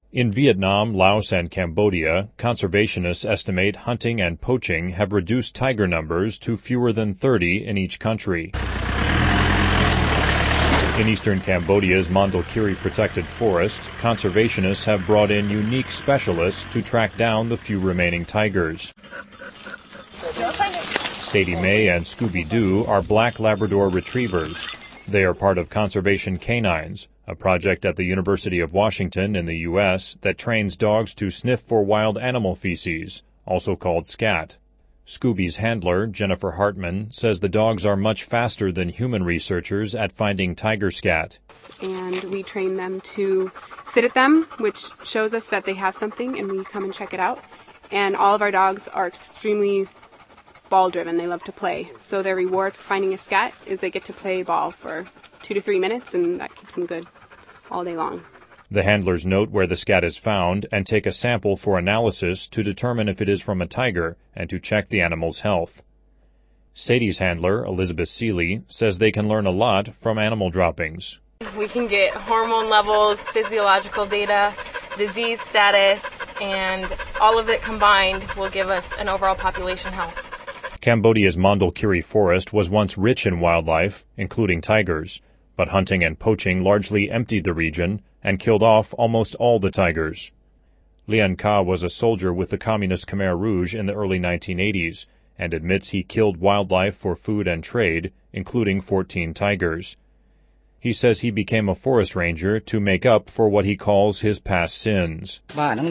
In Vietnam, Laos, and Cambodia, conservationists estimate hunting and poaching have reduced tiger numbers to fewer than 30 in each country. In eastern Cambodia's Mondulkiri Protected Forest, conservationists have brought in unique specialists to track down the few remaining tigers. Sadie Mae and Scooby-Doo are black Labrador retrievers. They are part of Conservation Canines, a project at the University of Washington in the U.S. that trains dogs to sniff for wild animal feces, also called scat. Scooby's handler, Jennifer Hartman, says the dogs are much faster than human researchers at finding tiger scat. And we train them to sit at them, which shows us that they have something, and we come and check it out. And all of our dogs are extremely ball-driven. They love to play. So their reward for finding a scat is they get to play ball for 2 to 3 minutes, and that keeps them good all day long. The handlers note where the scat is found and take a sample for analysis to determine if it is from a tiger and to check the animal's health. Sadie's handler, Elizabeth Seeley, says they can learn a lot from animal droppings. We can get hormone levels, physiological data, disease status, and all of it combined will give us an overall population health. Cambodia's Mondulkiri Forest was once rich in wildlife, including tigers, but hunting and poaching largely emptied the region and killed off almost all the tigers. Lian Ka was a soldier with the Communist Khmer Rouge in the early 1980s and admits he killed wildlife for food and trade, including 14 tigers. He says he became a forest ranger to make up for what he calls his past sins.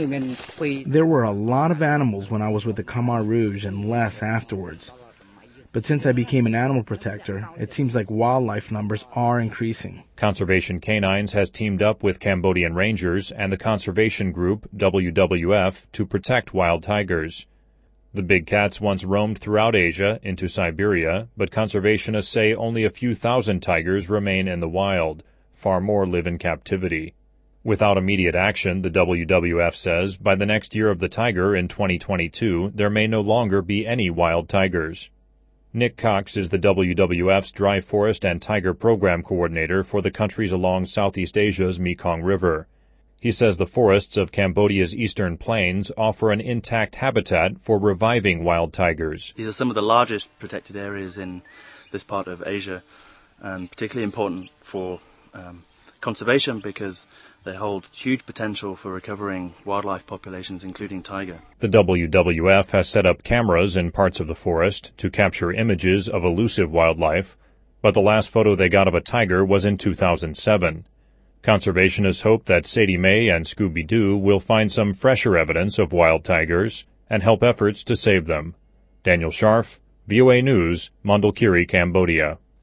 There were a lot of animals when I was with the Khmer Rouge and less afterwards. But since I became an animal protector, it seems like wildlife numbers are increasing. Conservation Canines has teamed up with Cambodian rangers and the conservation group WWF to protect wild tigers. The big cats once roamed throughout Asia into Siberia, but conservationists say only a few thousand tigers remain in the wild. Far more live in captivity. Without immediate action, the WWF says, by the next year of the tiger in 2022, there may no longer be any wild tigers. Nick Cox is the WWF's Dry Forest and Tiger Program Coordinator for the countries along Southeast Asia's Mekong River. He says the forests of Cambodia's eastern plains offer an intact habitat for reviving wild tigers. These are some of the largest protected areas in this part of Asia, and particularly important for conservation because they hold huge potential for recovering wildlife populations, including tiger. The WWF has set up cameras in parts of the forest to capture images of elusive wildlife, but the last photo they got of a tiger was in 2007. Conservationists hope that Sadie Mae and Scooby-Doo will find some fresher evidence of wild tigers and help efforts to save them. Daniel Scharf, VOA News, Mondulkiri, Cambodia.